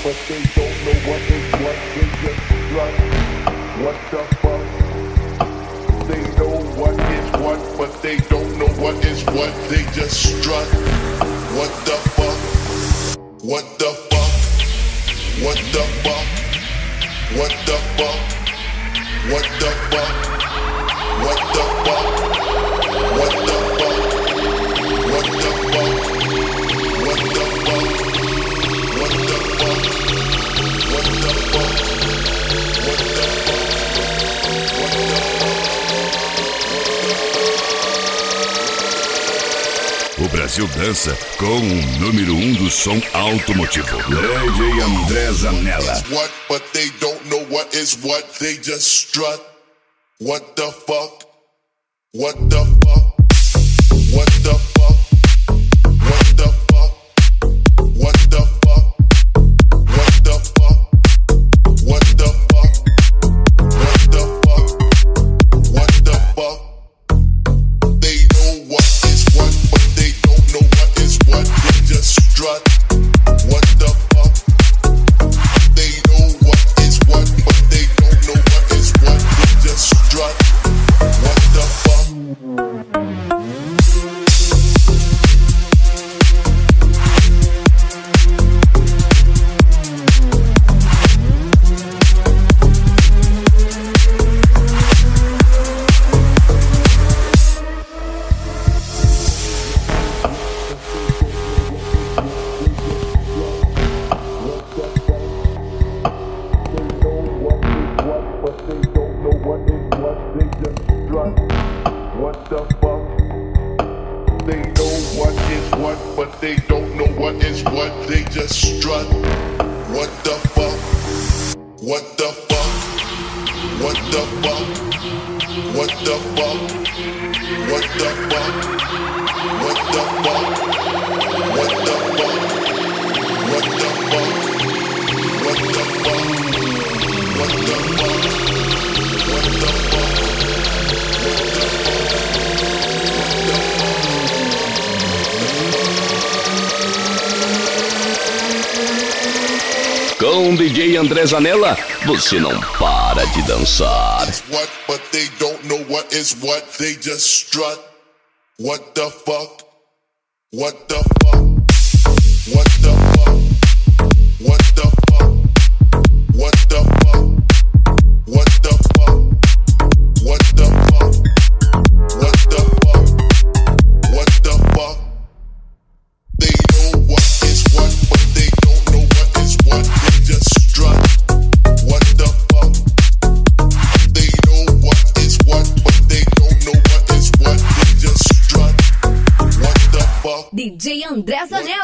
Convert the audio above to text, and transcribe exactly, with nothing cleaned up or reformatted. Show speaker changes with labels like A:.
A: but they don't know what is what. They just strut. What the fuck? They know what is what, but they don't know what is what. They just strut. What the fuck? What the fuck? What the fuck? What the fuck? What the fuck? What the fuck? What the fuck? What the fuck? What the fuck? What the fuck? What the fuck? What the fuck?
B: O Brasil dança com o número um do som automotivo. D J André Zanella.
A: What, but they don't know what is what. They just strut. What the fuck? What the fuck? What the fuck? What the fuck? What the fuck? What the fuck? What the fuck? What the fuck? What the fuck? They know what is what, but they don't know what is what. They just strut. What the fuck? They know what is what, but they don't know what is what. They just strut. What the fuck?
C: Com D J André Zanella, você não para de dançar.
A: What, but they don't know what is what. They just strut. What the fuck? What the fuck? What the fuck? What the fuck? What the fuck? What the fuck? What the fuck? What the fuck? What the fuck? They know what is what, but they don't know what is what. They just strut. What the fuck? They know what is what, but they don't know what is what. They just strut. What the fuck?
D: D J André Zanella.